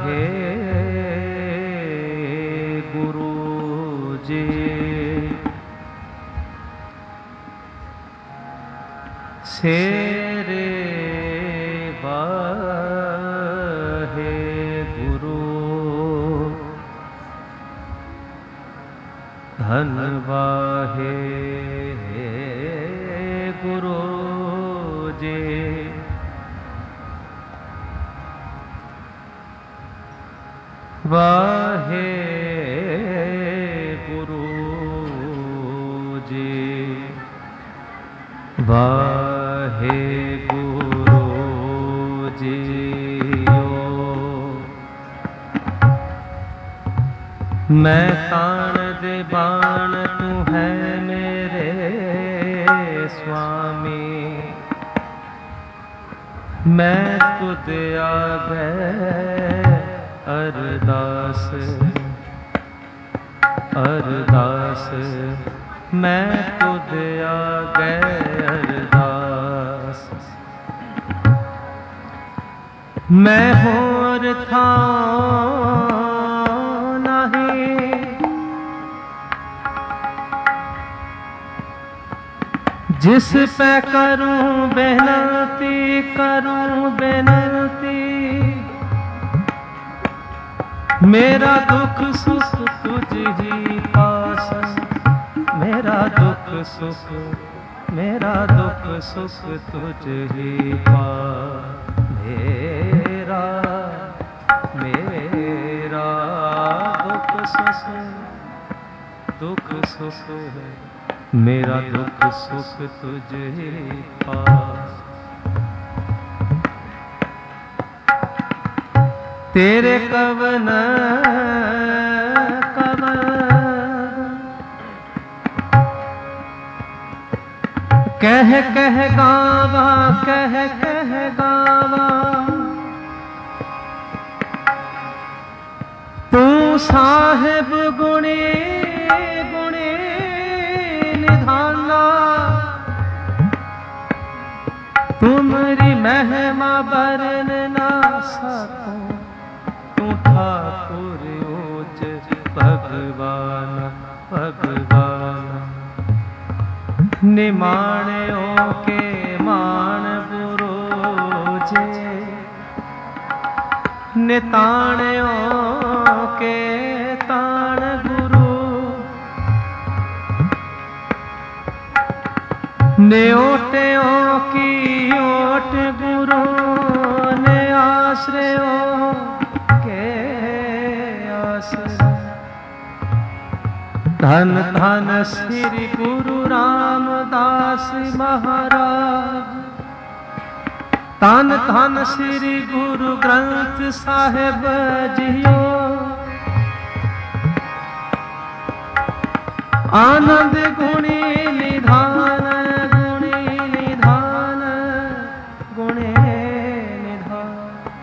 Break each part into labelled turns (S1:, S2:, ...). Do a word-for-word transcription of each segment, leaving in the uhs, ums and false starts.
S1: वाहे गुरु जी। शेरे वाहे गुरु धन वाहे गुरु जी। वाहे गुरु जी। वाहे गुरु जीओ। मैं ताण दे बाण तू है मेरे स्वामी। मैं तुद आगे अरदास अरदास। मैं तुद आगे अरदास। मैं होर था नहीं जिस पे करूं बेनती करूं बेनती। मेरा दुख सुख तुझ ही पास। मेरा दुख सुख मेरा दुख सुख तुझ ही पास। मेरा मेरा दुख सुख दुख सुख है। मेरा दुख सुख तुझ ही पास। तेरे कवन कवन कह कह गावा कह कह गावा। तू साहिब गुणी गुणी निधाना। तुमरी महिमा बरन ना सकूं। तू ठाकुर ऊंच भगवान भगवान। निमाणियों के मान गुरु जी। निताणियों के ताण गुरु। न्योटियों की ओट गुरु। ने आश्रयों के आश्रय। धन धन श्री गुरु रामदास महाराज। धन धन श्री गुरु ग्रंथ साहिब जियो। आनंद गुणी निधान गुणी निधान गुणी निधान।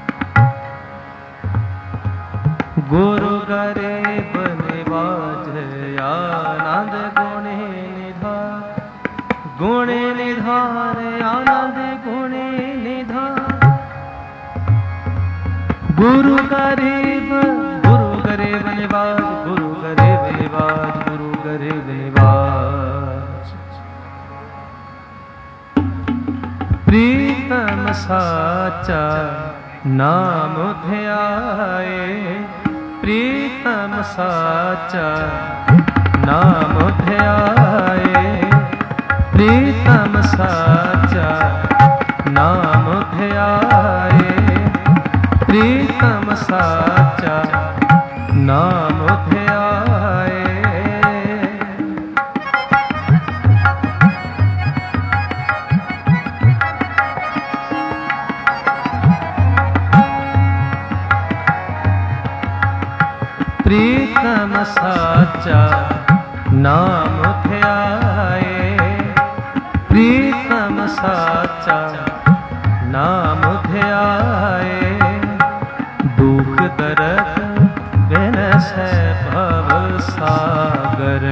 S1: गुरु गरीब निवाज आनंद गुणी निधान। गुणी निधान आनंद गुणी निधान। गुरु गरीब गुरु गरीब निवाज गुरु गरीब निवाज गुरु गरीब निवाज। प्रीतम साचा नाम ध्याए। प्रीतम साचा नाम ध्याए। प्रीतम साचा नाम ध्याए। प्रीतम साचा नाम ध्याए। प्रीतम साचा नाम ध्याए। प्रीतम साचा नाम ध्याए। दुख दर्द बिन से भव सागर।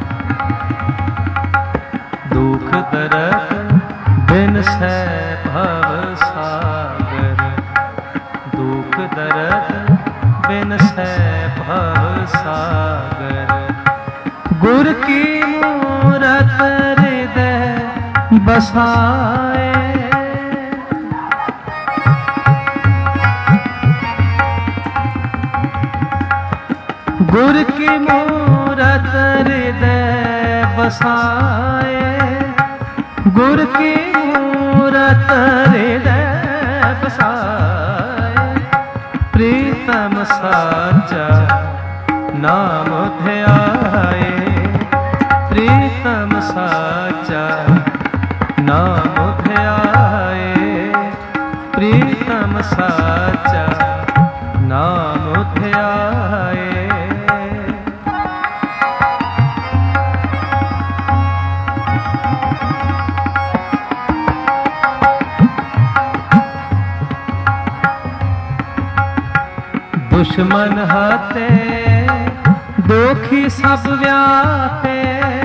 S1: दुख दर्द बिन से भव गुर की मूरत हृदय बसाए। गुर की मूरत हृदय बसाए। गुर की मूरत हृदय बसाए। प्रीतम साचा नाम ध्याए। प्रीतम साचा नाम ध्याए। प्रीतम साचा नाम ध्याए। दुश्मन हते दोखी सब व्यापे।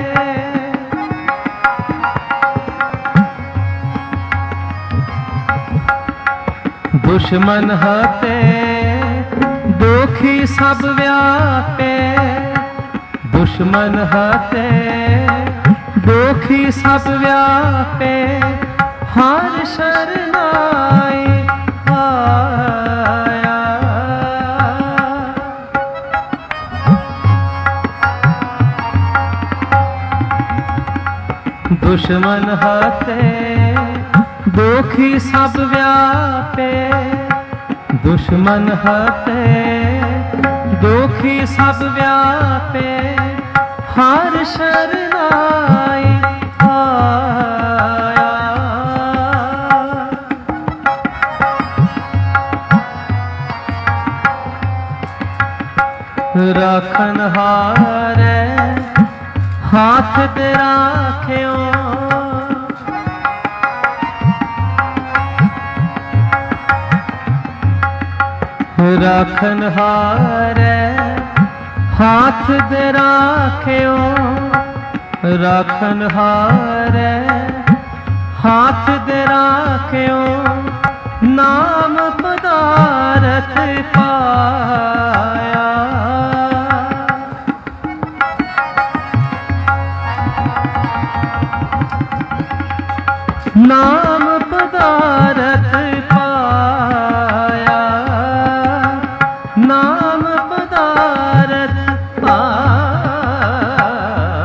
S1: दुश्मन हते दोखी सब व्यापे। दुश्मन हते दोखी सब व्यापे। हर शरणाई आया। दुश्मन हते दोखी सब व्यापे। दुश्मन हते दोखी सब व्यापे। हर शरणाई आया। राखन हारे हाथ दे राख्यो। राखन हारे हाथ दे राख्यो। राखन हारे हाथ दे राख्यो। नाम पदारथ पाया। नाम पदारथ पाया। नाम पदारथ पाया।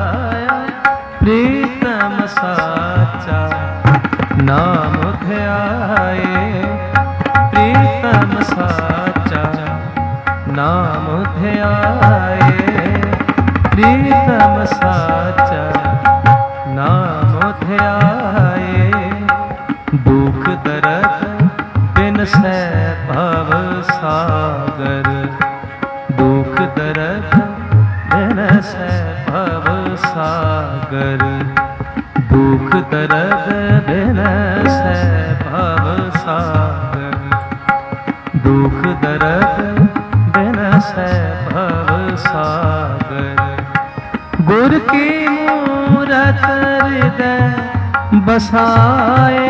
S1: प्रीतम साचा नाम ध्याए। प्रीतम साचा नाम ध्याए। प्रीतम साचा नाम ध्याए। दुख दर्द बिन सै भव सागर। दुख दर्द बिन सै भव सागर। दुख दर्द बिन सै भव सागर। दुख दर्द बिन सै भव सागर। गुर की मूरत हृदय बसाए।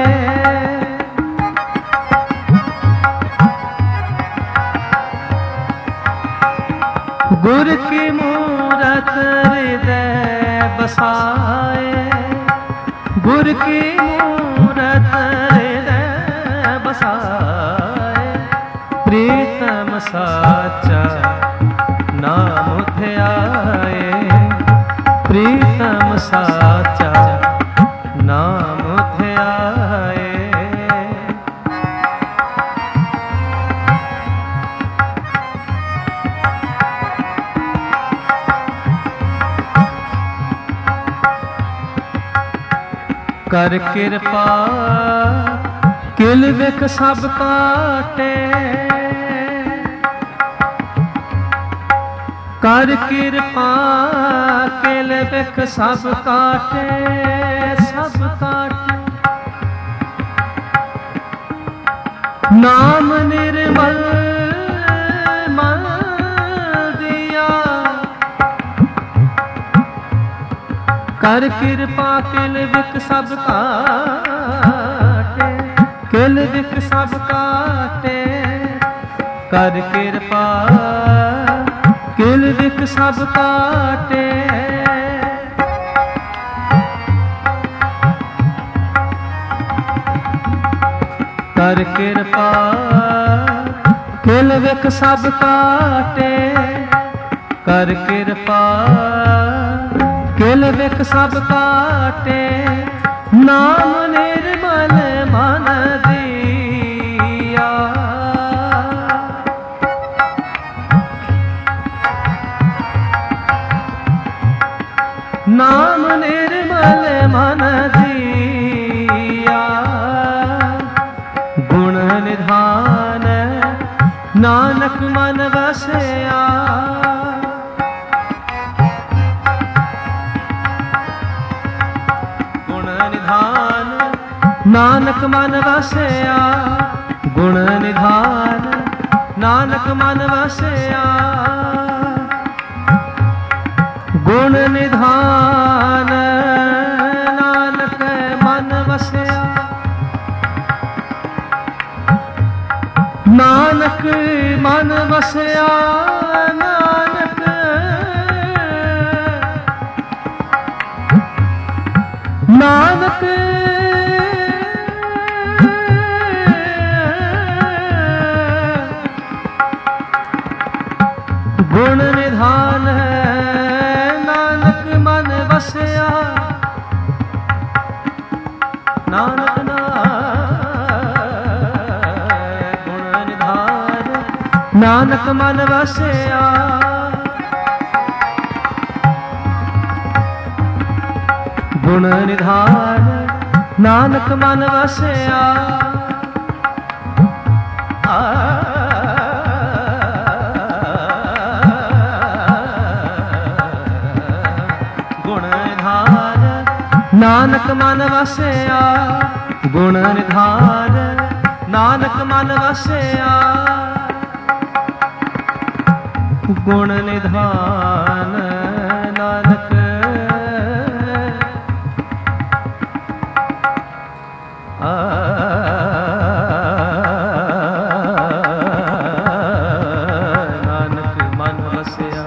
S1: गुर की मूरत हृदय बसाए। गुर की मूरत हृदय बसाए। प्रीतम साचा नाम ध्याए। प्रीतम साचा नाम ध्याए। कर कृपा किल विख सब काटे। कर कृपा किल विख सब काटे। सब काटे नाम निर्मल मन दिया। कर कृपा किल विख सब काटे। किल विख सब काटे। कर कृपा किल विख सब काटे। कर कृपा किल विख सब काटे, कर कृपा किल विख सब काटे, नाम निर्मल मन दिया। नाम निर्मल मन दिया, गुण निधान नानक मन बसया। गुण निधान नानक मन बसया, गुण निधान नानक मन बसया। गुण निधान नानक मन बसया, नानक मन बसया। नानक नानक गुण निधान नानक मन बसया। नानक ना गुण निधान नानक मन बसया। गुण निधान नानक मन बसया। नानक मन वसया, गुण निधान नानक मन वसया। गुण निधान नानक आ नानक मन वसया।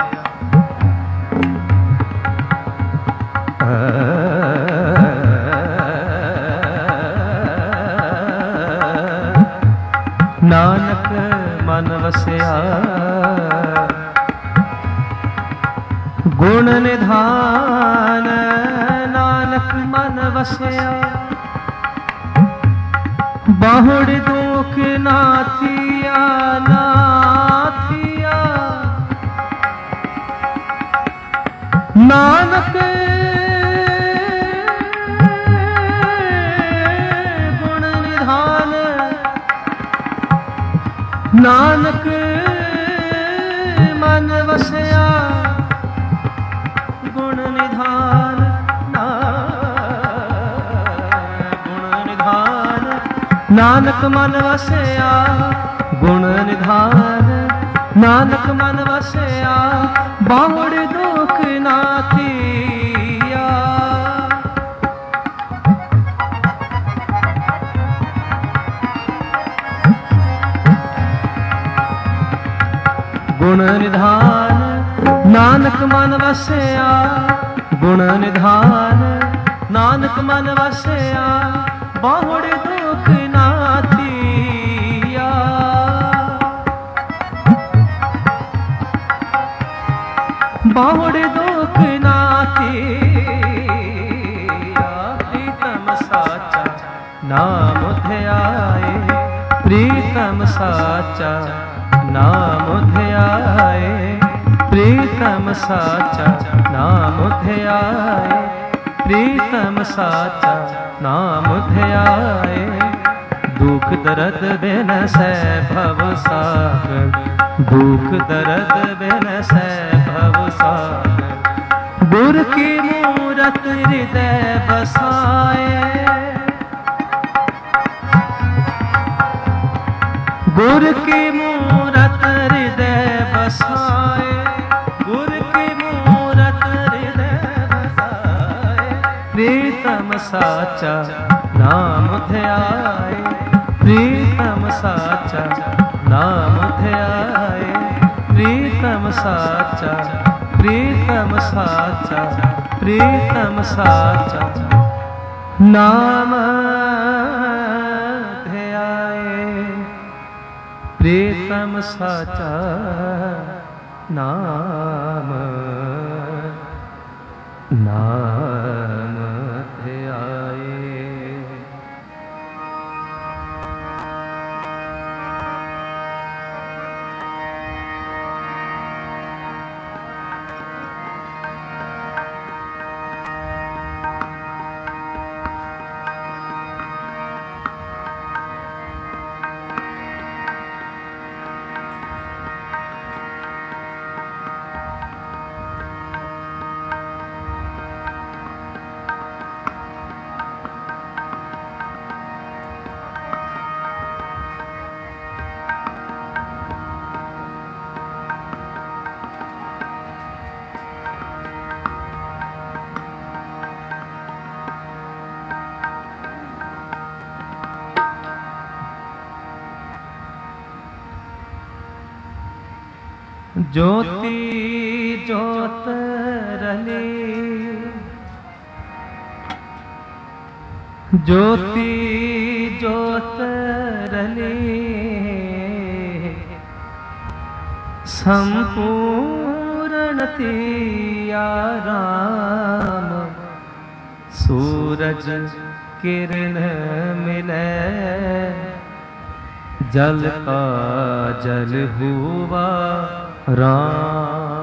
S1: नानक मन वसया। गुण निधान नानक मन वसया। बाहुड़ दुख नाथिया नाथिया, नानक गुण निधान नानक मन वसया। गुण निधान गुण निधान नानक मन वसया। गुण निधान नानक मन वसया। बाहुड़ दुख नाथिया, गुण निधान नानक मन वसया। गुण निधान नानक मन वसया। बाहुड़ दुख नाथिया, बाहुड़ दुख नाथिया। प्रीतम साचा नाम ध्याए, प्रीतम साचा नाम ध्याए। प्रीतम साचा नाम ध्याए, प्रीतम साचा नाम ध्याए। दुख दर्द बिन सै भव सागर, दुख दर्द बिन सै भव सागर। गुर की मूरत हृदय बसाए, गुर की मूरत हृदय बसाए। गुर की मूरत हृदय बसाए। प्रीतम साचा नाम ध्याए, प्रीतम साचा नाम ध्याए। प्रीतम साचा, प्रीतम साचा, प्रीतम साचा नाम ध्याए। प्रीतम साचा नाम नाम ध्याए। ज्योति ज्योत रले, ज्योति ज्योत रले, संपूर्ण तिया राम। सूरज किरण मिले, जल का जल हुआ राम।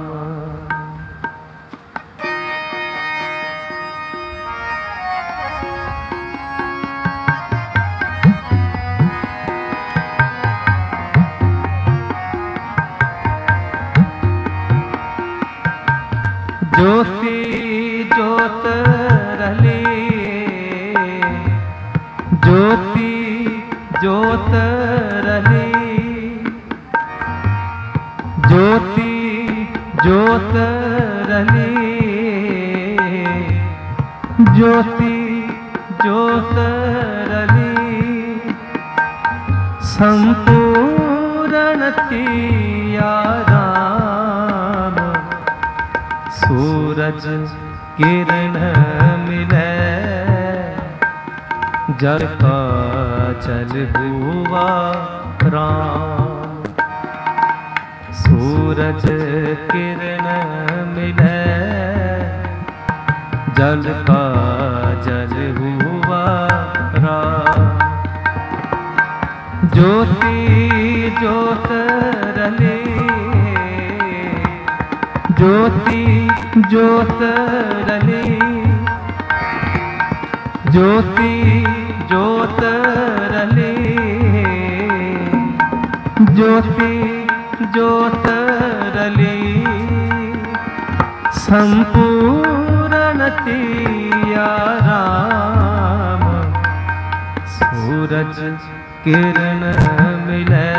S1: ज्योति ज्योत रले, ज्योति ज्योत रले, ज्योति ज्योत रले, ज्योति ज्योत रले, संपूर्ण तिया राम। सूरज किरण मिले, जल का जल हुआ राम। सूरज किरण मिले, जल का जल हुआ राम। ज्योति ज्योत रले, ज्योति ज्योत रले, ज्योति ज्योत रले, ज्योति ज्योत रले, संपूर्ण तिया राम। सूरज किरण मिले,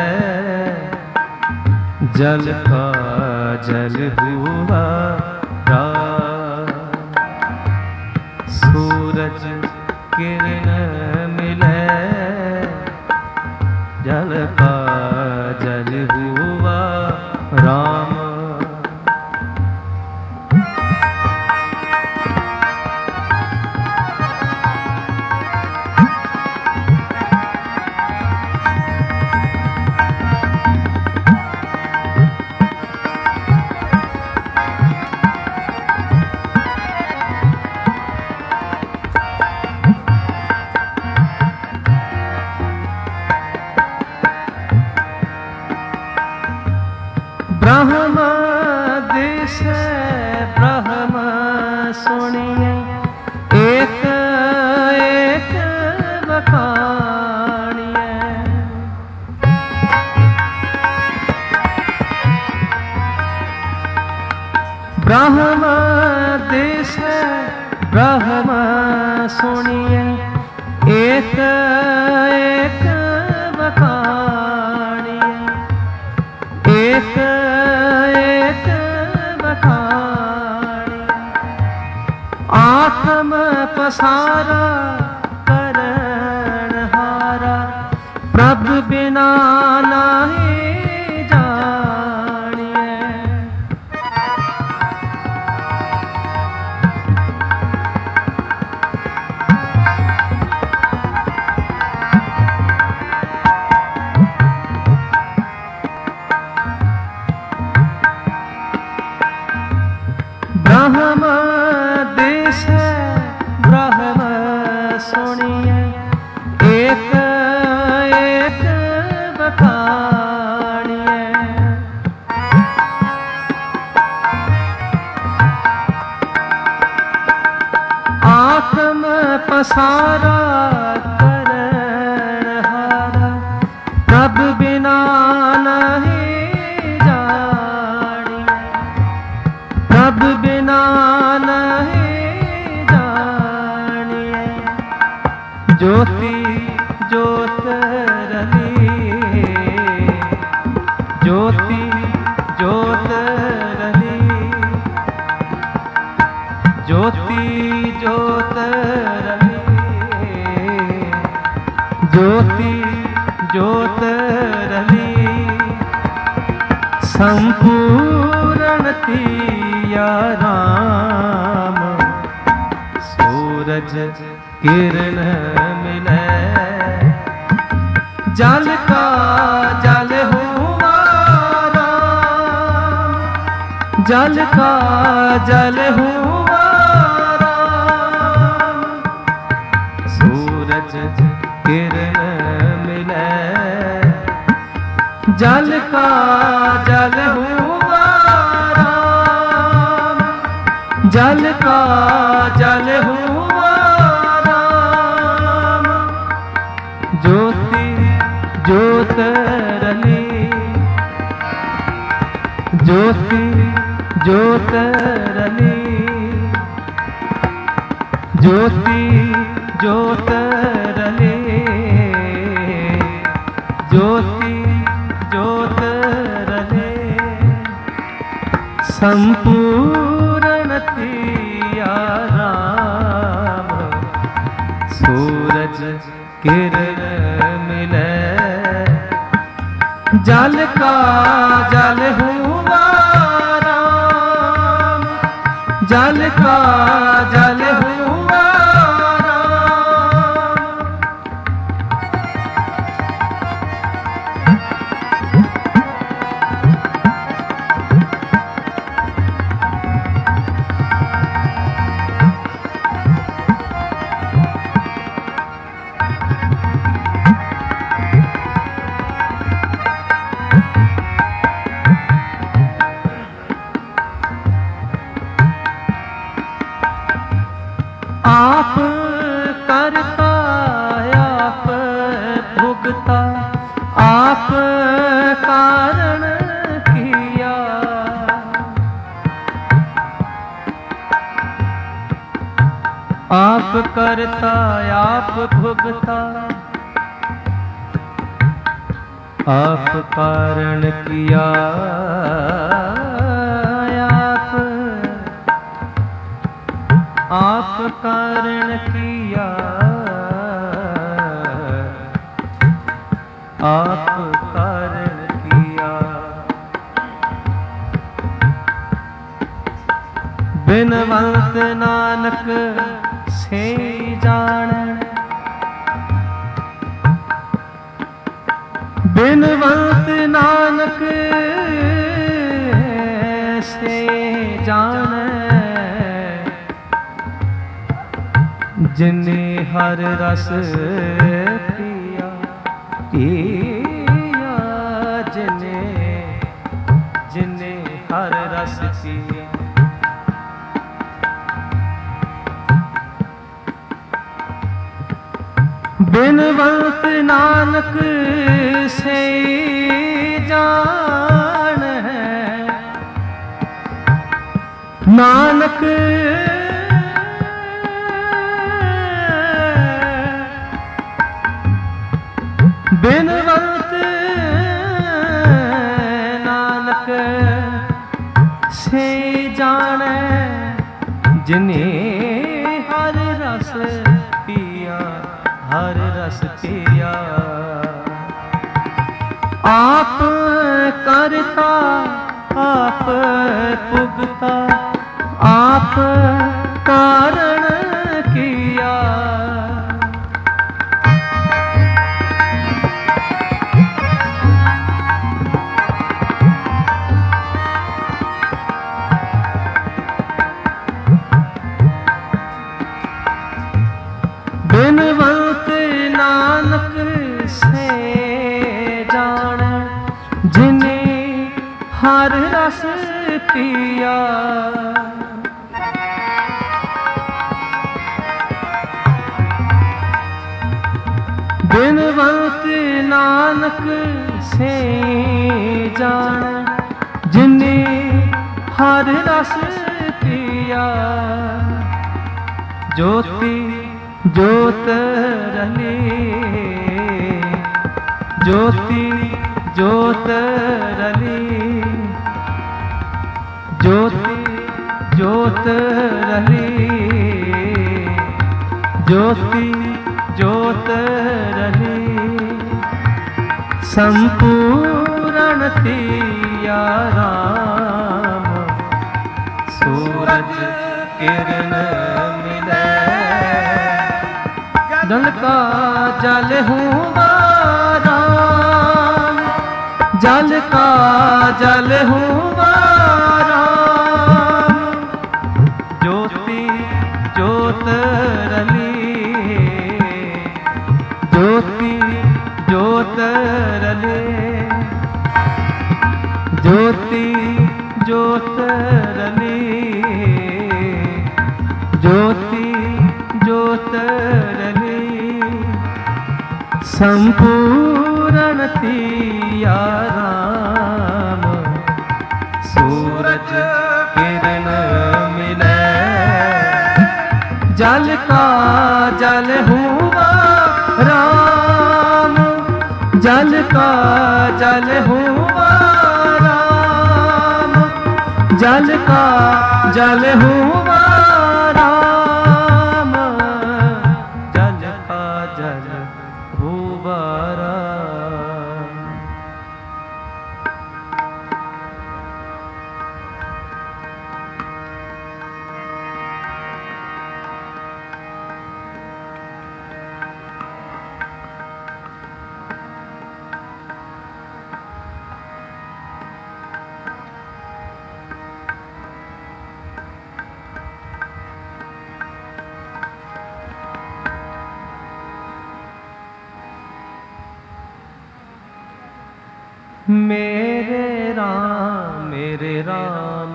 S1: जल का जल हुआ राम। सूरज किरण मिले, जल का जल हुआ राम। ब्रह्म देश ब्रह्म सुनिए, एक एक बखानिए। ब्रह्म देश ब्रह्म सुनिए, एक एक बखानिए, एक एक बखानिए। आत्म पसारा करण हारा, प्रभु बिना नहीं जानिए। से ब्रह्म सुनिए एक एक बखानिए। आँख में पसारा करण हारा प्रभ बिना नहीं जानिए, प्रभ बिना नहीं जानिए। ज्योति ज्योत रली, ज्योति ज्योत रली, ज्योति ज्योत रली, ज्योति ज्योत रली। संपूर्ण तिया राम सूरज किरण मिले। जल का जल हुआ राम, जल का जल हुआ राम। सूरज किरण मिले, जल का जल हुआ राम, जल का जल हुआ राम। ज्योति ज्योत रली, ज्योति ज्योत रली, ज्योति ज्योत रली, ज्योति ज्योत रली। संपूर्ण तिया राम सूरज किरण मिले। जल का जल हुआ राम, जल का जल हुआ राम। आप करता आप भुगता, आप कारण किया। आप करता आप भुगता, आप कारण किया। आप कारण किया, आप कारण किया। बिनवंत नानक से जान, बिनवंत नानक से जान। जिने हर रस पिया, पिया जिने, जिने हर रस पिया। बिनवंत नानक से जान है, नानक बिनवंत नानक से जाने। जिने हर रस पिया, हर रस पिया। आप करता आप पुगता, आप कारण किया। रस पिया। बिनवंत नानक से जान जिने हर रस पिया। ज्योति ज्योत रली ज्योति ज्योत रली ज्योति ज्योत रली ज्योति ज्योत रली संपूर्ण तिया राम। सूरज किरण मिले जल का जल हुआ राम। जल का जल हुआ राम। ज्योति ज्योत रली ज्योति ज्योत रली ज्योति ज्योत रली ज्योति ज्योत रली संपूर्ण तिया राम। सूरज किरण मिले जल का जल हुआ राम। जल का जल हुआ राम। जल का जल हुआ राम। जल का जल हुआ राम। मेरे राम मेरे राम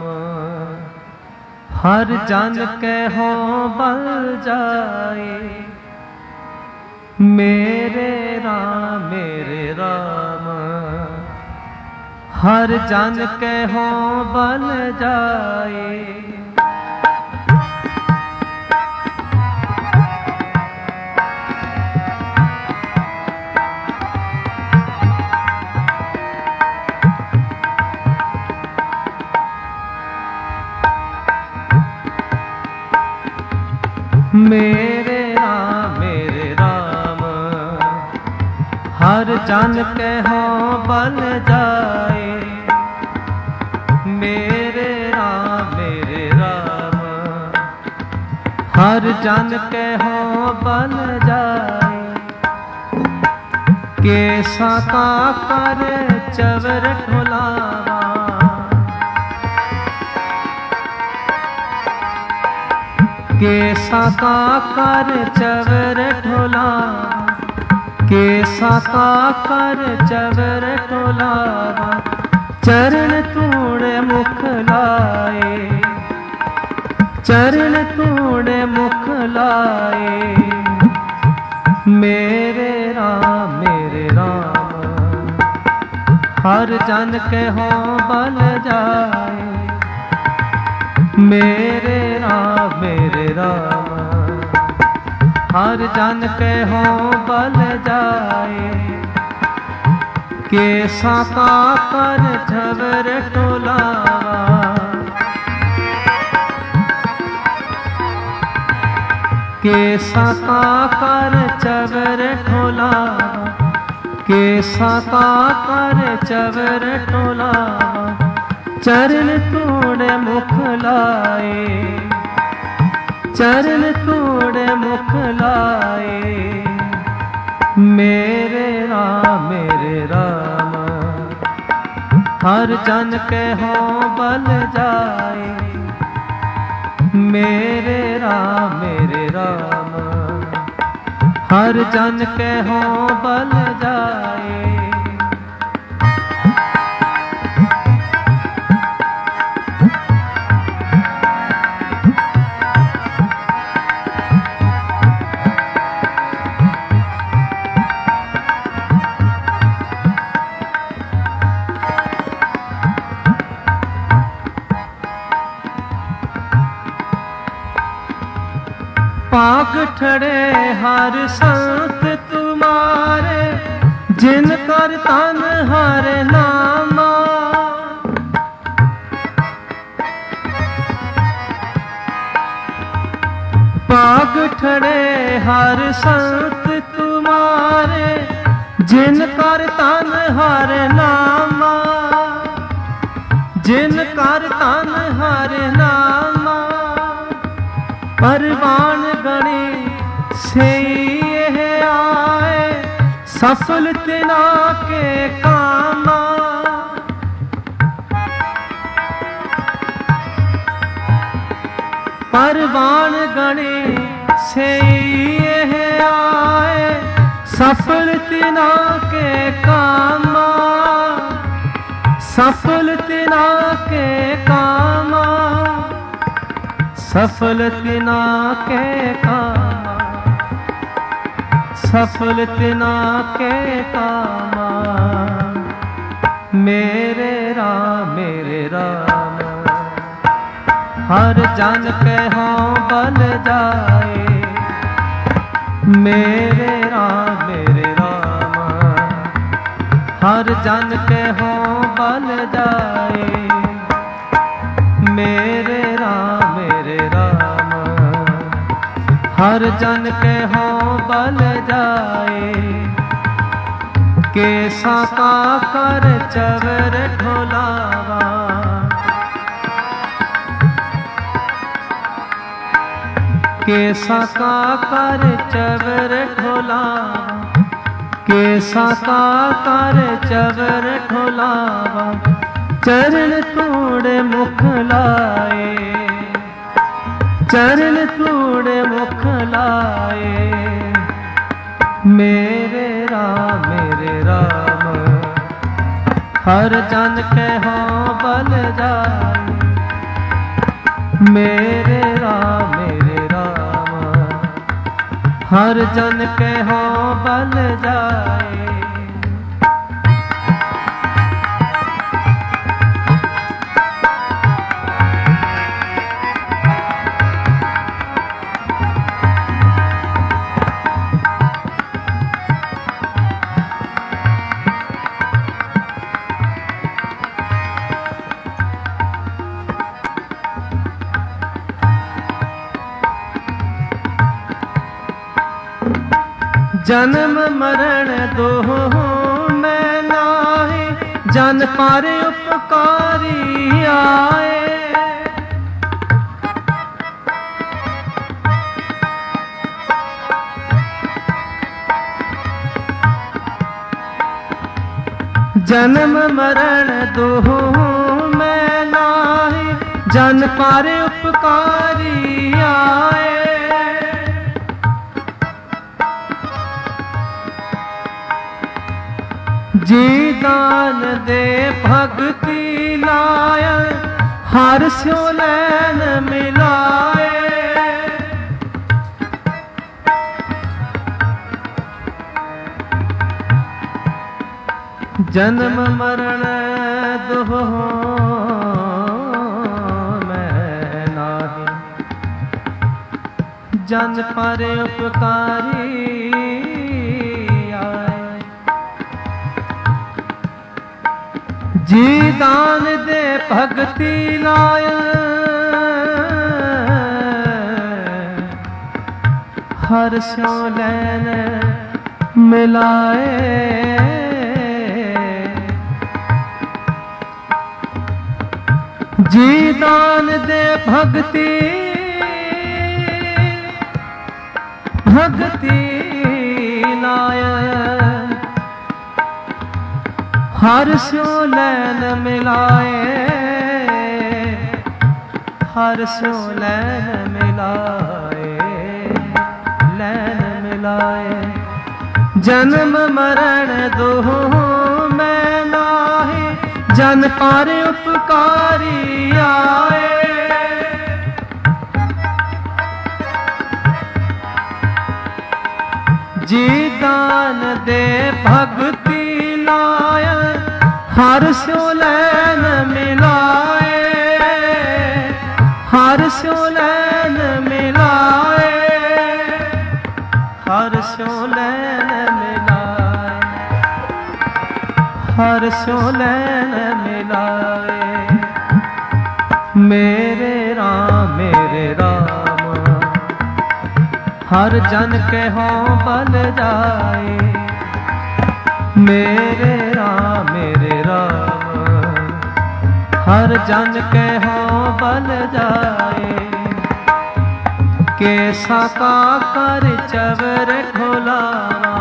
S1: हर जन के हो बल जाए। मेरे राम मेरे राम हर जन के हो बल जाए। मेरे राम मेरे राम हर जन के हो बल जाए। मेरे राम मेरे राम हर जन के हो बल जाए। केसा का कर चवर ढोलावा केसा का कर चवर ढोलावा। केसा का कर चवर ढोलावा। चरण तूड़े मुख लाए। चरण तूड़े मुख लाए। मेरे राम मेरे राम हर जन के हो बल जाए। मेरे राम मेरे राम हर जन के हो बल जाए। केसा का कर झवर टोलावा। केसा का कर चवर ढोलावा। केसा का कर चवर ढोलावा। चरण तोड़े मुख लाए। चरण तोड़े मुख लाए। मेरे राम मेरे राम हर जन के हो बल जाए। मेरे राम मेरे राम हर जन के हो बल जाए। पाग ठड़े हर संत तुम्हारे, जिन कर तन हर नामा। पाग ठड़े हर संत तुम्हारे, जिन कर तन हर नामा। जिन कर तन हर नामा, परवान गणी से यह आए, सफल तिना के कामा। परवान गणी से यह आए, सफल तिना के कामा। सफल तिना के कामा, सफल तिना के कामा, सफल तिना के कामा। मेरे राम मेरे राम, हर जन के हों बल जाए। मेरे राम मेरे राम, हर जन के हों बल जाए। मेरे राम मेरे राम, हर जन के हों बल जाए। केसा का कर चवर ढोलावा, केसा का कर चवर ढोलावा। केसा का कर चवर ढोलावा, चरण तूड़े मुख लाए। चरण तूड़े मुख लाए। मेरे राम मेरे राम, हर जन के हों बल जाए। मेरे राम मेरे राम, हर जन के हों बल जाए। जन्म मरण दो मैं नाहि, जन पर उपकारी आए। जन्म मरण दो मैं नाहि, जन पर उपकारी आए। जी दान दे भगति लाय, हर स्यो लैन मिलाए। जन्म मरण दो मैं नाहि, जन पर उपकारी जी दान दे भगति लाय, हर स्यो लैन मिलाए। जी दान दे भगति भगति लाय, हर स्यो लैन मिलाए। हर स्यो लैन मिलाए। लैन मिलाए। जन्म मरण दो मैं नाहि, जन पर उपकारी आए। जी दान दे भगति लाय, हर स्यो लैन मिलाए। हर स्यो लैन मिलाए। सो लैन मिलाए, हर सो लैन मिलाए। मेरे राम मेरे राम हर जन के हों बल जाए। मेरे राम मेरे राम हर जन के हों बल जाए। केसा का कर चवर ढोलावा,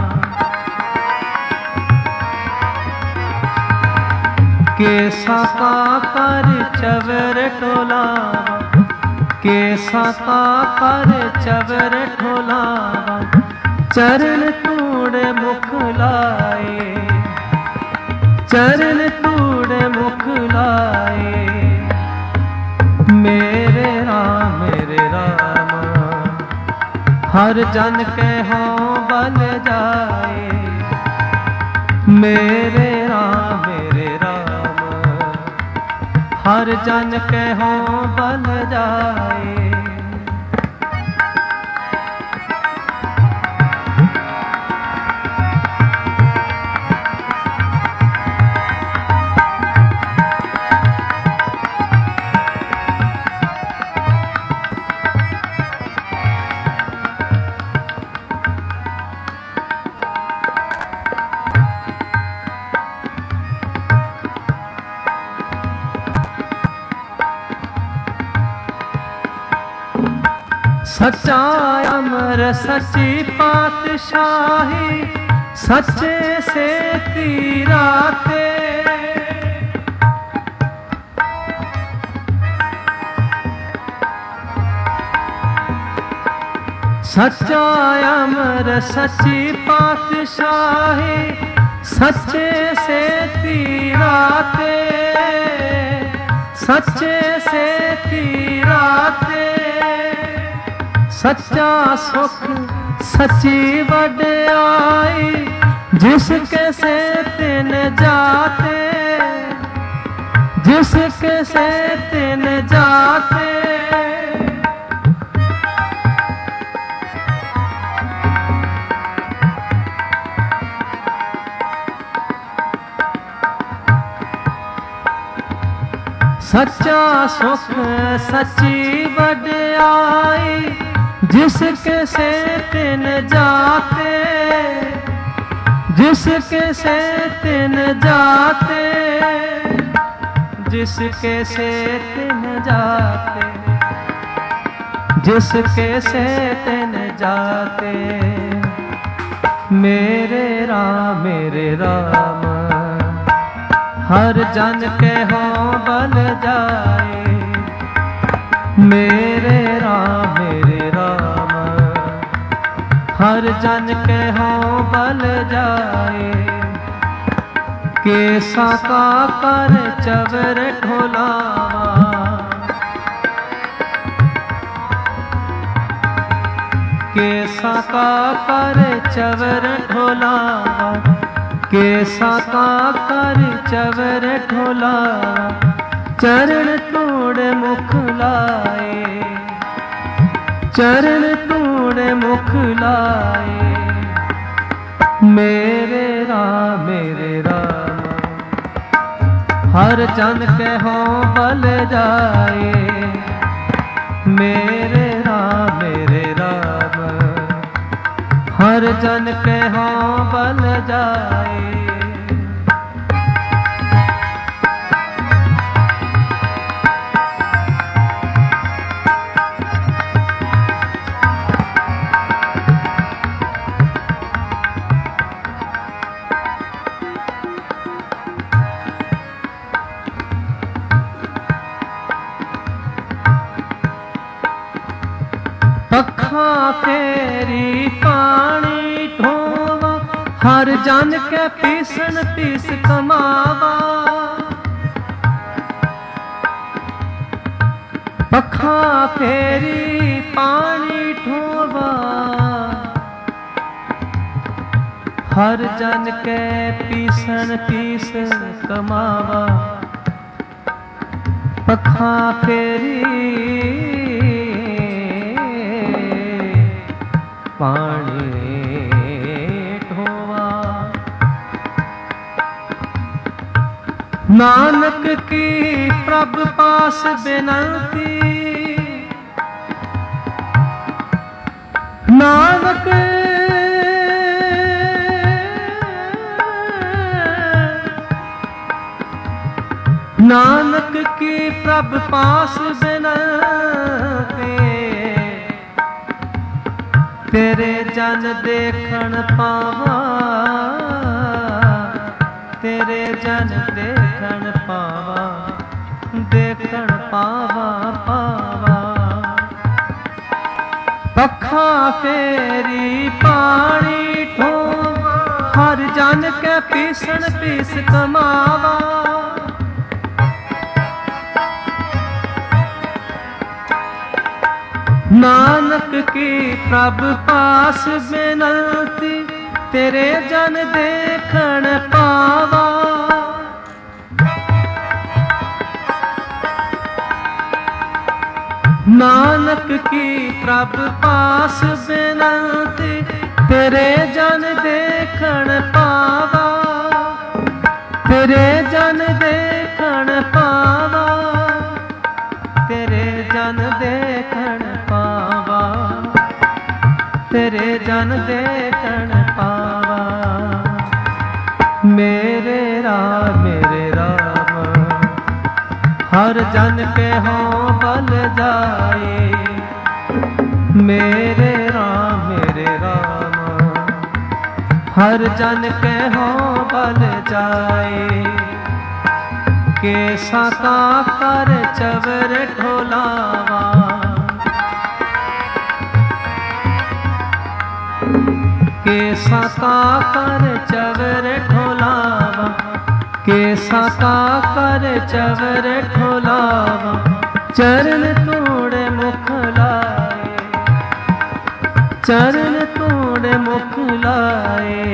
S1: केसा का कर चवर ढोलावा, केसा का कर चवर ढोलावा। चरण तूड़ मुख लाए, चरण तूड़ मुख लाए। मेरे राम मेरे राम हर जन के हों बल जाए। मेरे राम मेरे राम हर जन के हों बल जाए। सच्चा अमर सच्ची पातशाही, सच्चे से तीराते। सच्चा अमर सच्ची पातशाही, सच्चे से तीराते, सच्चे से तीराते। सच्चा सुख सच्ची वड्याई, जिसके से तिन जाते, जिसके से तिन जाते। सच्चा सुख सच्ची वड्याई, जिसके से तिन जाते, जिसके से तिन जाते, जिसके से तिन जाते, जिसके से तिन जाते। मेरे राम मेरे राम हर जन के हों बल जाए। मेरे राम मेरे राम हर जन के हों बल जाए। केसा का कर चवर ढोलावा, केसा का कर चवर ढोलावा, केसा का कर चवर ढोलावा। चरण तोड़ मुख लाए, चरण तोड़ मुख लाए। मेरे राम मेरे राम हर जन के हों बल जाए। मेरे राम मेरे राम हर जन के हों बल जाए। पखा फेरी पानी ढोवा, हर जन के पीसन पीस कमावा। पखा फेरी पानी ढोवा, हर जन के पीसन पीस कमावा। पखा फेरी पानी नानक की प्रभ पास बिनती, नानक नानक की प्रभ पास बिनती, तेरे जन देखण पावा, तेरे जन देखण पावा, देखण पावा पावा। पखा फेरी पानी ठोवा, हर जन के पीसण पीस कमावा। नानक की प्रभ पास बिनती, तेरे जन देखण पावा। नानक की प्रभ पास बिनती, तेरे जन देखण पावा, तेरे जन देखण पावा, तेरे जन देखण पावा, तेरे जन देखण पावा। मेरे राम मेरे राम, हर जन के हों बल जाए। मेरे राम मेरे राम, हर जन के हों बल जाए। केसा का कर चवर ढोलावा, केसा का कर चवर ढोलावा, केसा का कर चवर ढोलावा। चरण तोड़े मुख लाए, चरण तोड़े मुख लाए।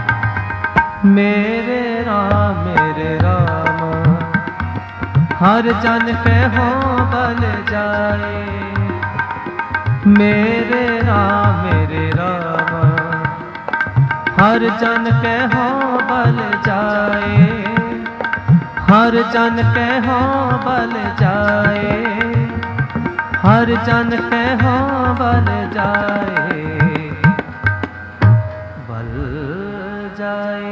S1: मेरे राम मेरे राम, हर जन पे हो बल जाए। मेरे राम मेरे राम, हर जन के हो बल जाए। हर जन के हो बल जाए, हर जन के हो बल जाए, बल जाए।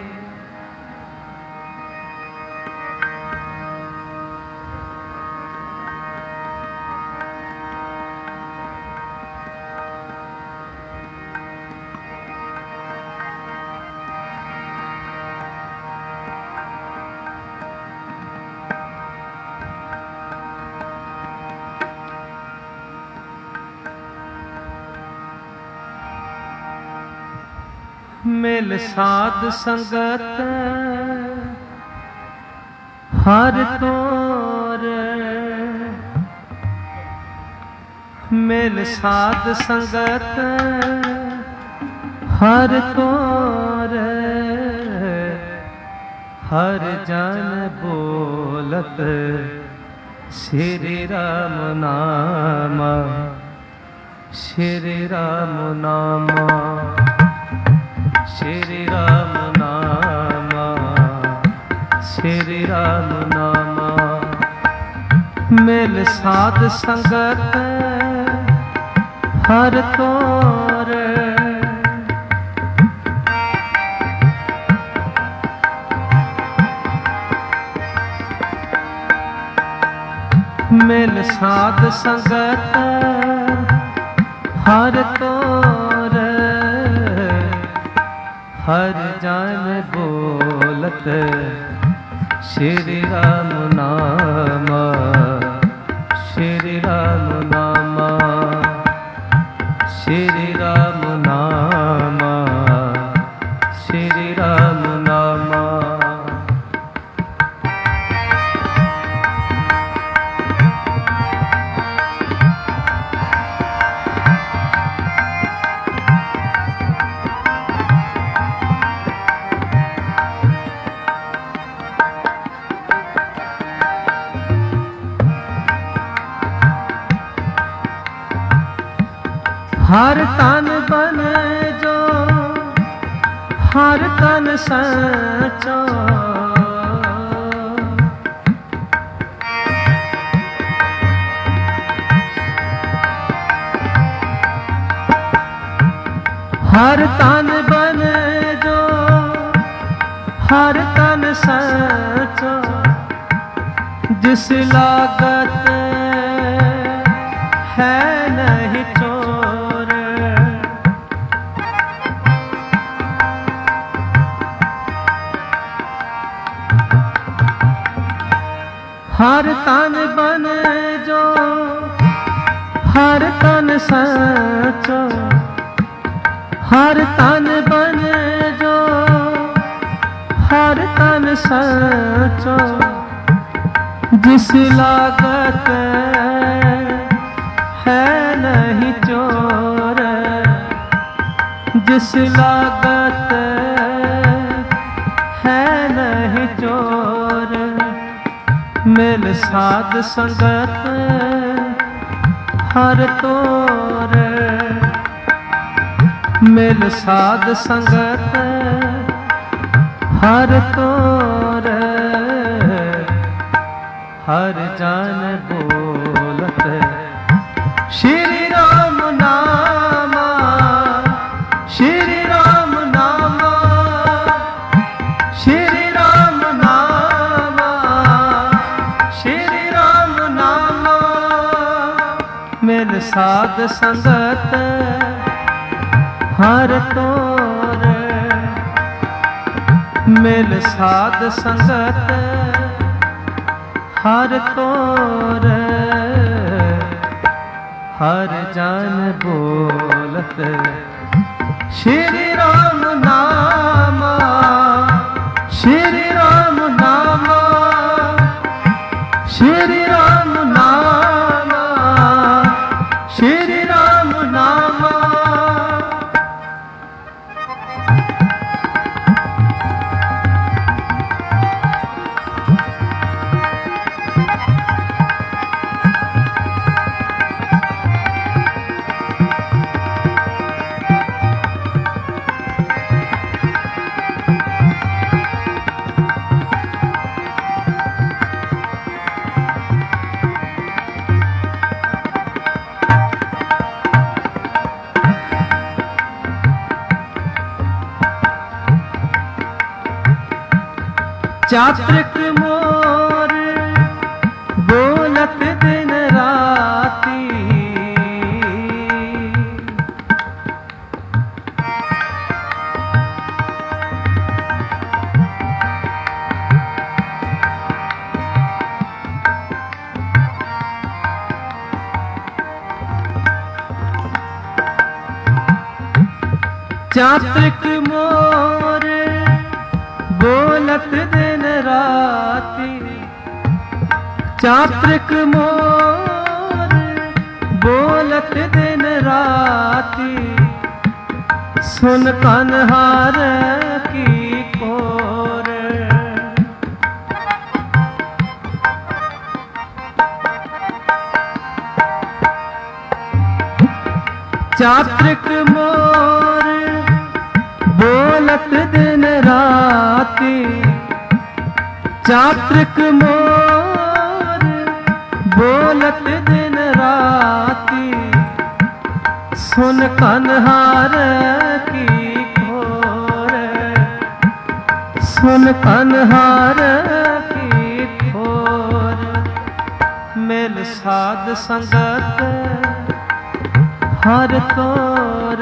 S1: मिल साध संगत हर तोर, मिल साध संगत हर तोर। हर जन बोलत श्री राम नामा, श्री राम नामा, श्री राम नामा, श्री राम नामा। मिल साध संगत हर तोर, मिल साध संगत हर तोर। हर जन बोलत श्री राम नामा, श्री राम नामा, श्री राम नामा, श्री राम नामा। हर तन बन जो हर तन सचो, हर तन बने जो हर तन सचो, जिस लागत है नहीं चोर। हर तन बने जो हर तन सचो, हर तन बने जो हर तन सचो, जिस लागत है नहीं चोर, जिस लागत है नहीं चोर। मिल साध संगत हर तोर, मिल साध संगत हर तोर। हर जान बोलत श्री राम नामा, श्री राम नामा, श्री राम नामा, श्री राम नामा। मिल साध संगत हर तोर, मिल साध संगत हर तोर। हर जान बोलत श्री राम नामा, श्री राम नामा, श्री राम नामा, श्री राम नामा। चात्रिक मोर बोलत दिन राती, चात्रिक मोर बोलत दिन राती, चात्रिक मोर बोलत दिन राती। सुन कन्हार की कोर, चात्रिक मोर बोलत दिन राती, चात्रिक मोर बोलत दिन राती। सुन कन्हार की खोर, सुन कन्हार की खोर। मिल साध संगत हर तोर,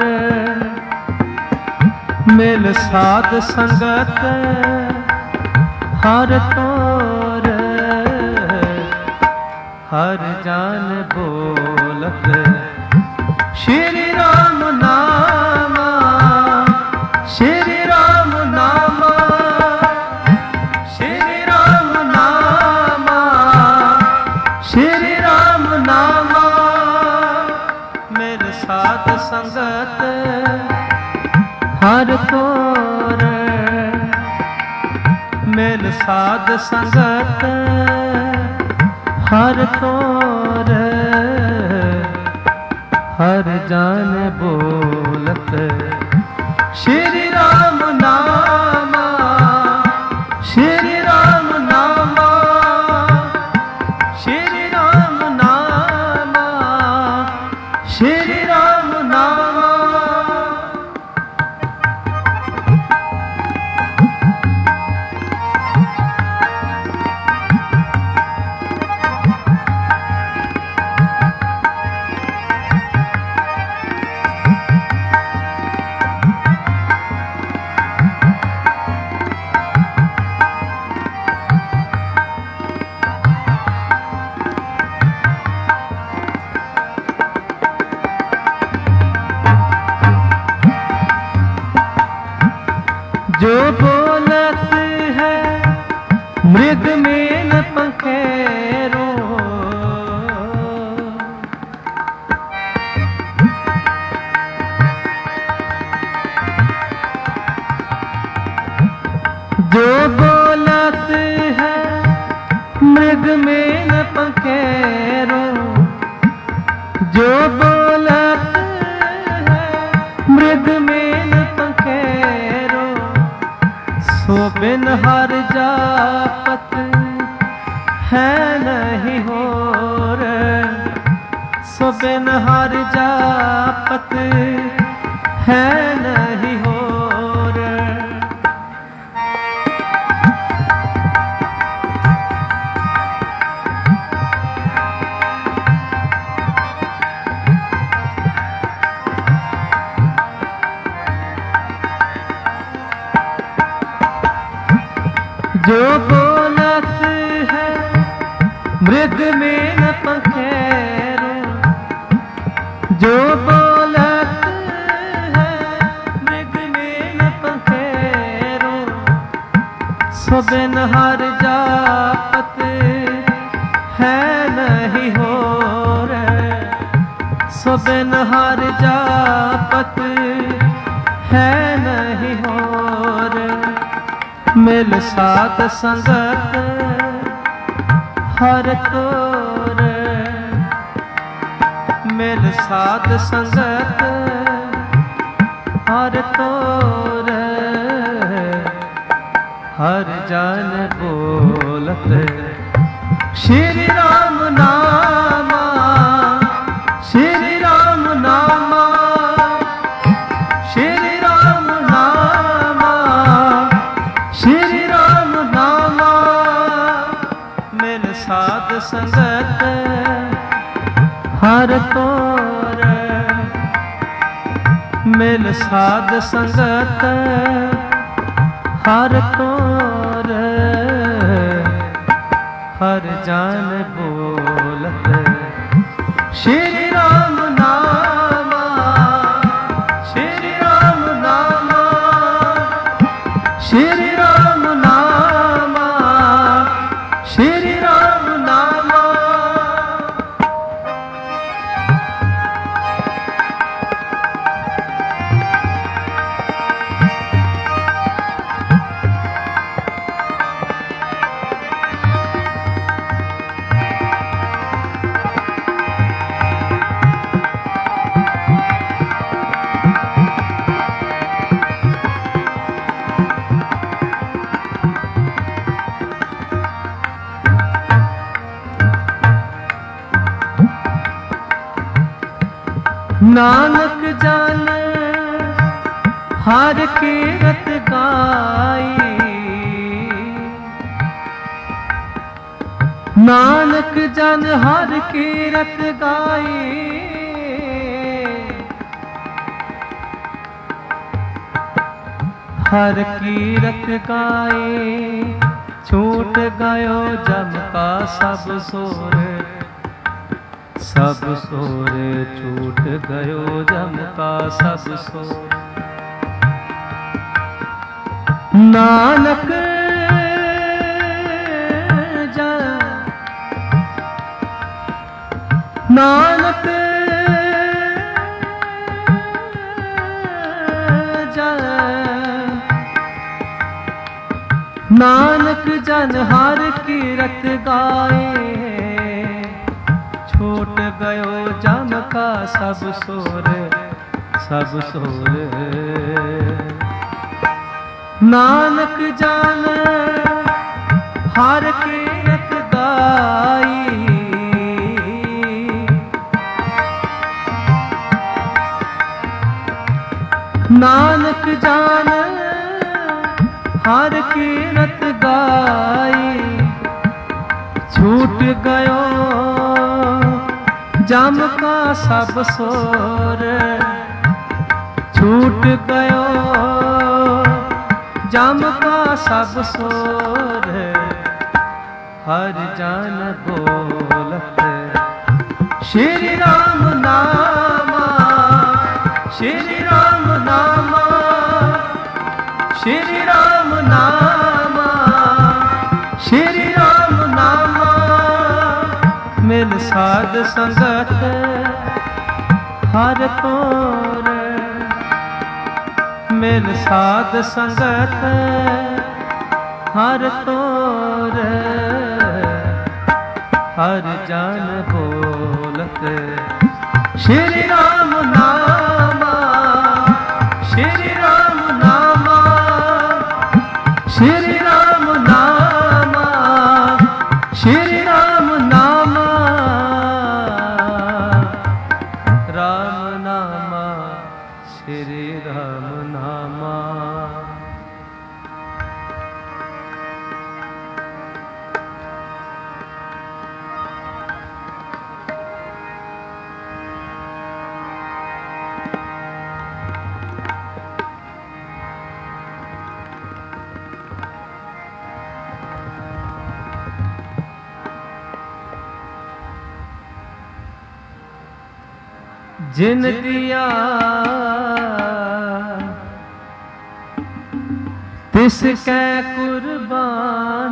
S1: मिल साध संगत हर तोर। हर जान बोलत श्री राम नामा, श्री राम नामा, श्री राम नामा, श्री राम नामा। मिल साध संगत हर तोर, मिल साध संगत हर तोर। हर जान बोलत श्री राम नामा, श्री राम नामा, श्री राम नामा, श्री राम नामा। जो बोलत है मृग में न पंखेरो, जो बोलत है मृग में न पंखेरो, जो बोलत है मृग में न पंखेरो, सो बिन हर जापत है नहीं होर, सो बिन हर जापत है नहीं होर। जो बोलत है मृग में न पंखेरो, जो बोलत है मृग में न पंखेरो, सो बिन हर जापत है नहीं होर, सो बिन हर जापत है नहीं होर। मिल साध संगत हर तोर, मिल साध संगत हर तोर, हर जान बोलत श्री राम नामा, श्री राम नामा, श्री राम नामा, श्री राम नामा। मिल साध संगत हर तोर, मिल साध संगत हर तोर, हर जान बोलत श्री राम नामा, श्री राम नामा, श्री राम नामा, श्री राम नामा। नानक जान हर कीरत गाई, नानक जन हर कीरत गाई, हर कीरत गाई। छूट गयो जम का सब सोर, सब सोर छूट गयो जम का सब सोर। नानक जन, नानक जन, नानक जन हर कीरत गाए। छूट गयो जम का सब सोर, सब सोर। नानक जान हर कीरत गाई। नानक जान हर कीरत गाई। छूट गयो जम का सब सोर। छूट गयो जम का सब सोर। हर जान बोलत श्री राम नामा, श्री राम नामा, श्री राम नामा, श्री राम नामा। मिल साध संगत हर तोर, मिल साध संगत हर तोर। हर जन बोलत श्री राम नामा, श्री राम नामा, श्री राम नामा, श्री राम नामा। राम नामा, श्री राम नामा। जिन दिया तिसकै कुर्बान,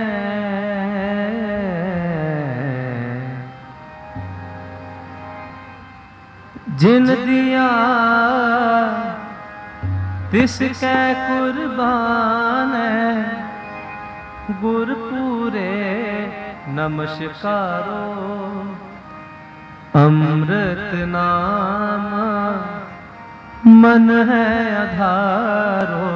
S1: जिन दिया तिसकै कुर्बान। गुरपुरे नमस्कारो, अमृत नाम मन है आधारो।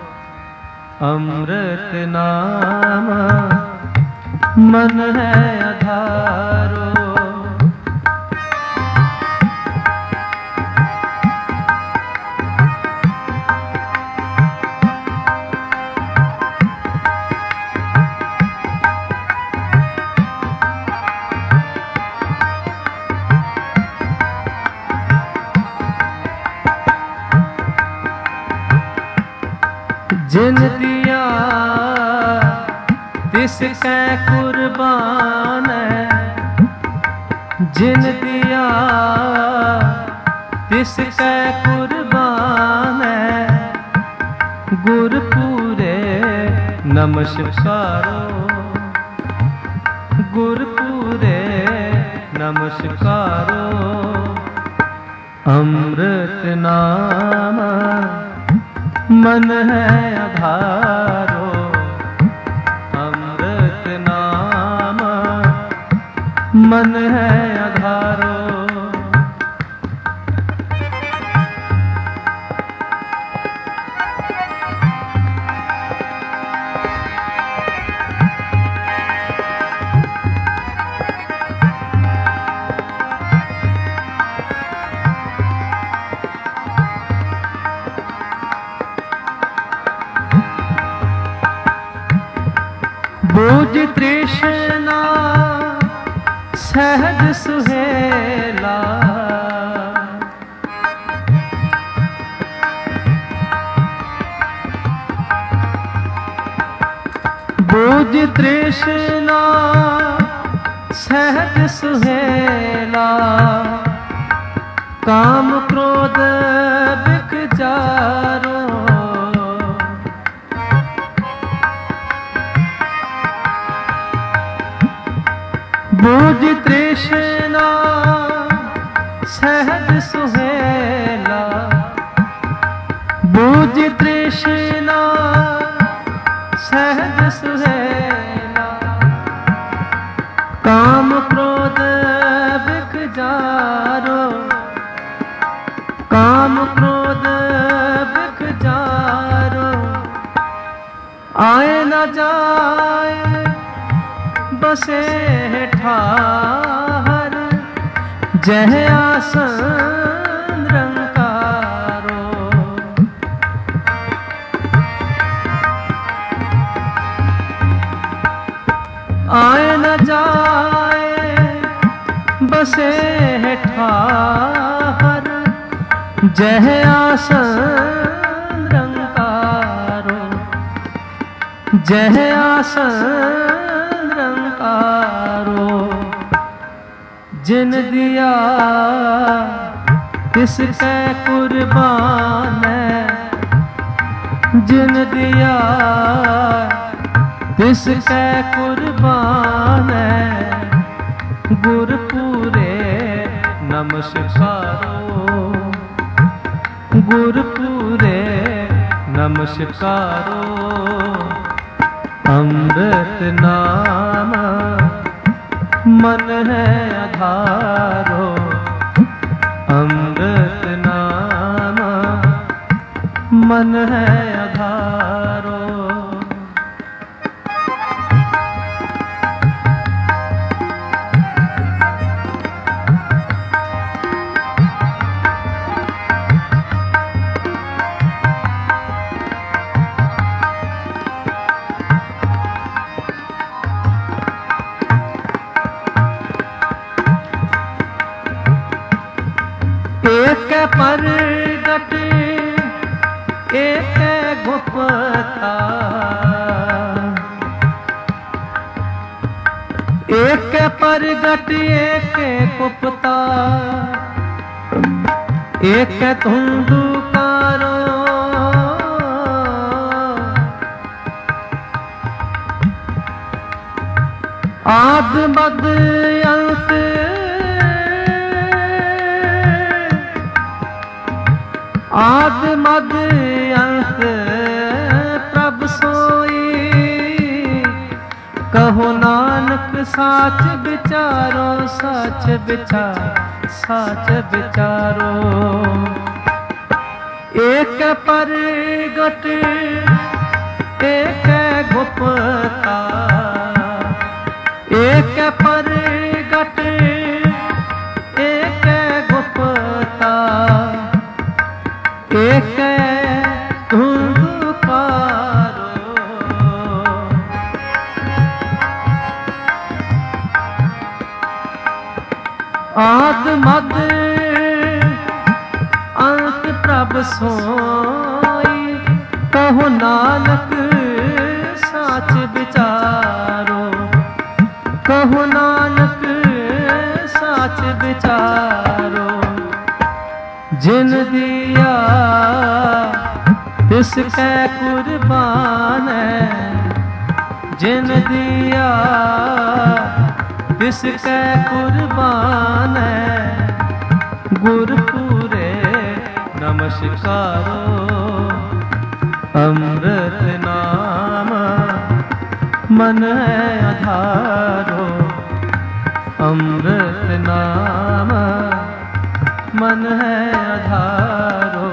S1: अमृत नाम मन है आधारो। जिन दिया तिसकै कुर्बान, जिन दिया तिसकै कुर्बान। गुरपुरे नमस्कारो, गुरपुरे नमस्कारो। अमृत नाम मन है आधारो। अमृत नाम मन है आधारो। बोझ तृष्णा सहज सुहेला, बोझ तृष्णा सहज सुहेला। काम क्रोध बिख जारो, बोझ तृष्णा सहज सुहेला। बोझ तृष्णा सहज सुहेला। काम क्रोध बिख जारो, काम क्रोध बिख जारो। आए न जाए बसे ठाहर, जह आसन रंकारो। आए न जाए बसे ठाहर, जह आसन रंकारो। जह आसन रंकारो। जिन दिया तिसकै कुर्बान, जिन दिया तिसकै कुर्बान है। गुरपुरे नमस्कारो, गुरपुरे नमस्कारो। अमृत नाम मन है आधारो, अमृत नाम मन है आधारो। एक परगट एक गुप्ता, एक परगट एक गुप्ता, एक धुंधुकारो। आद मद अंत आद मद अंत प्रभ सोई। कहो नानक साच विचारो, साच विचार साच विचारो। एक परगट एक गुप्ता, एक परगट एक गुप्ता, एक धुंधुकारो। आद मद अंत प्रभ सोई। कहो नानक साच विचारो, कहो नानक साच विचारो। जिन दिया तिसकै कुर्बान है, जिन दिया तिसकै कुर्बान है। गुरपुरे नमस्कारो, अमृत नाम मन है आधारो, अमृत नाम मन है आधारो,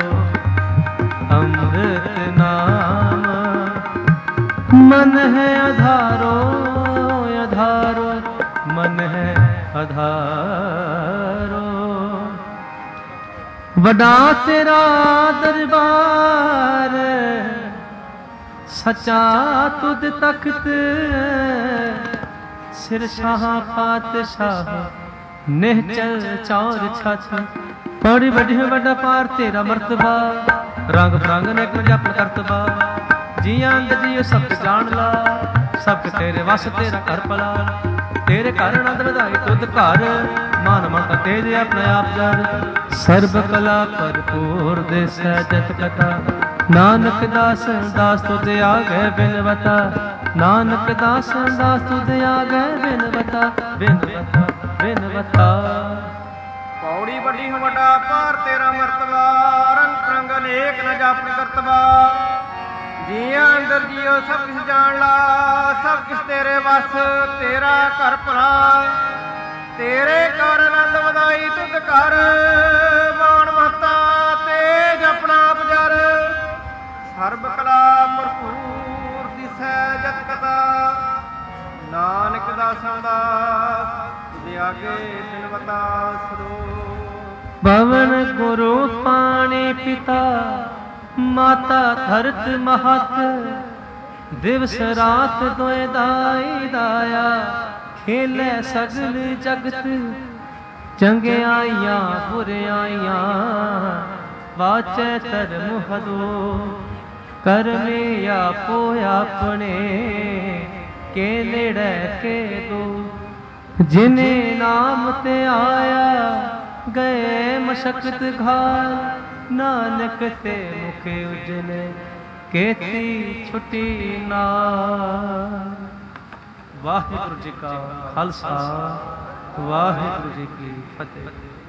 S1: अमृत नाम मन है आधारो, आधारो मन है आधारो। वडा तेरा दरबार सचा तुद तख्त। सिर शाह पातशाह निहचल चौर छत। पौड़ी बड़ी बड़ा पार तेरा मर्तबा, रंग बरंग ने जप करतबा। जियां जियो सब जान ला, सब तेरे वस तेरा कर पला। तेरे घर नंद ਵਧਾਈ तुद घर, मान ममता तेज अपने आप जर। सर्ब कला भरपूर दे सहजत कथा। नानक दास दास तुझ आगे बिनवता, नानक दास दास तुझ आगे बिनवता, बिनवता बिनवता।
S2: पौड़ी बड़ी वड्डा पार तेरा मर्तबा, रंग रंग अनेक न जाप करतबा। जिया अंदर जियो सब किस जान ला, सब किस तेरे वस तेरा घर भला। तेरे कर आनंद ਵਧਾਈ तुद कर, मान महता तेज अपना बजार। सर्ब कला भरपूर दिसै जत कथा, नानक दासां दास तुझ आगे बिनवता सरो।
S1: भवन गुरु पाणी पिता, माता धरत महत। दिवस रात दोए दाई दाया, खेले सगल जगत। चंगियाइयां बुरियाइयां वाचै धर्म हदो। करमे आपो अपने के नेड़े के दो। जिने नाम ते आया गए मशक्कत घाल। नानक ते मुखे उजले ਕੇਤੀ ਛੁਟੀ ਨਾਰ। ਵਾਹਿਗੁਰੂ ਜੀ ਕਾ ਖਾਲਸਾ, ਵਾਹਿਗੁਰੂ ਜੀ ਕੀ ਫਤਿਹ।